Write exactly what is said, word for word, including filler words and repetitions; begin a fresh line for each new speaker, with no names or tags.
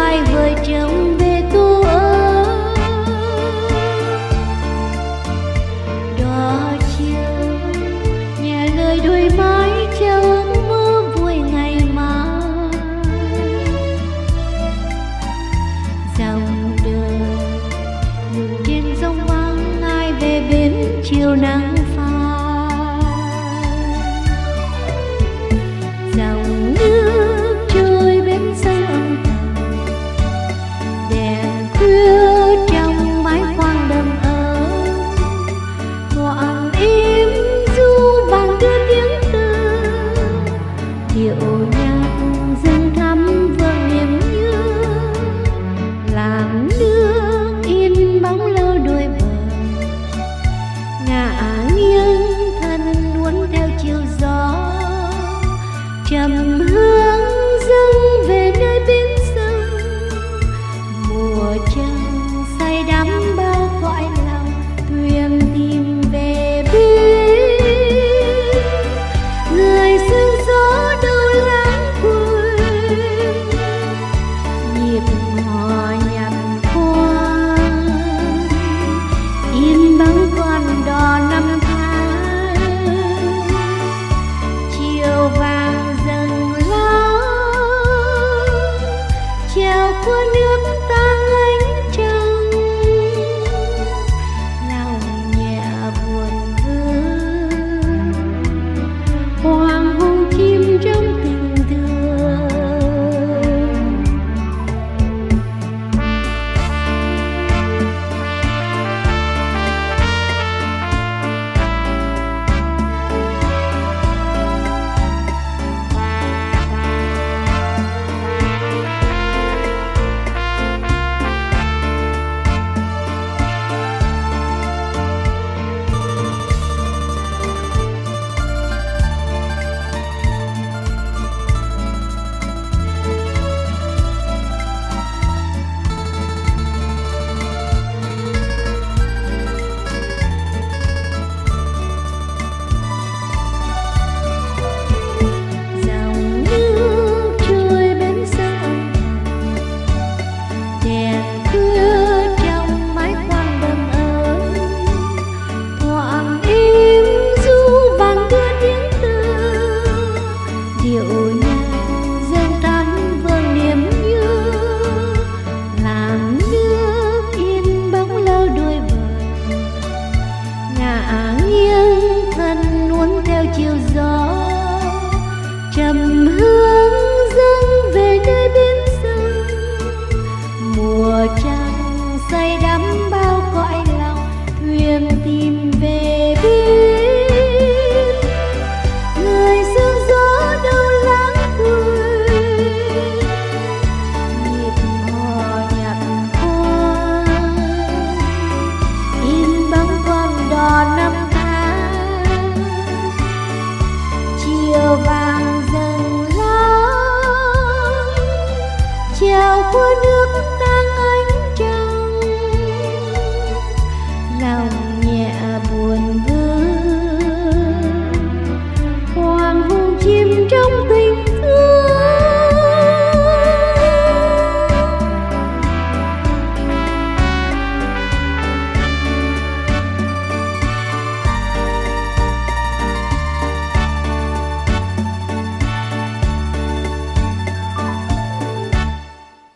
hai vợ chồng về tu ơ. Đó chiều nhà lời đôi mái trao ước mơ vui ngày mai. Dòng đời ngừng trên sông vắng ai về bến chiều nắng phai. Dòng nước trôi bên sông âm thầm, đèn khuya trong mái khoang đầm ấm. Thoảng im du vang đưa tiếng từ, điệu nhạc dâng thắm vương niềm nhớ. Làng nước yên bóng lâu đôi bờ, ngả nghiêng thân uốn theo chiều gió. Trầm hương dâng về nơi bến sông, mùa trăng say đắm bao cõi lòng. Thuyền tìm về bên người sương gió đâu lãng quên. Nhịp hò nhặt khoan yên bóng con đò năm tháng. Chiều vàng dần lao treo qua nước ta ánh trăng. Lòng nhẹ buồn vương hoàng hôn chim trong tình thương. Dòng nước trôi bên sông âm thầm, đèn khuya trong mái khoang đầm ấm. Thoảng im du vang đưa tiếng từ, điệu nhạc dâng thắm vương niềm nhớ. Làng nước yên bóng lâu đôi bờ, ngả nghiêng thân uốn theo chiều gió. Trầm hương dâng về nơi bến sông, mùa trăng say đắm bao cõi lòng. Thuyền tìm về bên người sương gió đâu lãng quên. Nhịp hò nhặt khoan in bóng con đò năm tháng. Chiều vàng dần lao treo qua nước